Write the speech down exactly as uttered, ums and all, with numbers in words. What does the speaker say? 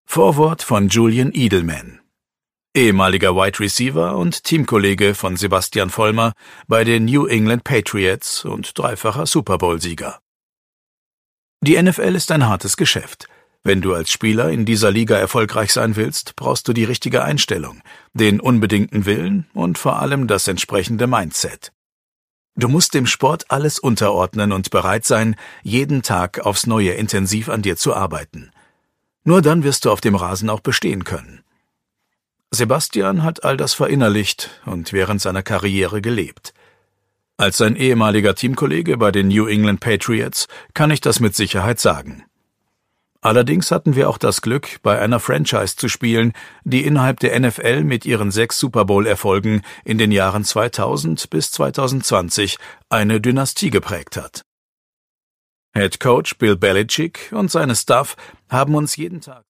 Vorwort von Julian Edelman, ehemaliger Wide Receiver und Teamkollege von Sebastian Vollmer bei den New England Patriots und dreifacher Super Bowl-Sieger. Die N F L ist ein hartes Geschäft. Wenn du als Spieler in dieser Liga erfolgreich sein willst, brauchst du die richtige Einstellung, den unbedingten Willen und vor allem das entsprechende Mindset. Du musst dem Sport alles unterordnen und bereit sein, jeden Tag aufs Neue intensiv an dir zu arbeiten. Nur dann wirst du auf dem Rasen auch bestehen können. Sebastian hat all das verinnerlicht und während seiner Karriere gelebt. Als sein ehemaliger Teamkollege bei den New England Patriots kann ich das mit Sicherheit sagen. Allerdings hatten wir auch das Glück, bei einer Franchise zu spielen, die innerhalb der N F L mit ihren sechs Super Bowl-Erfolgen in den Jahren zweitausend bis zweitausendzwanzig eine Dynastie geprägt hat. Head Coach Bill Belichick und seine Staff haben uns jeden Tag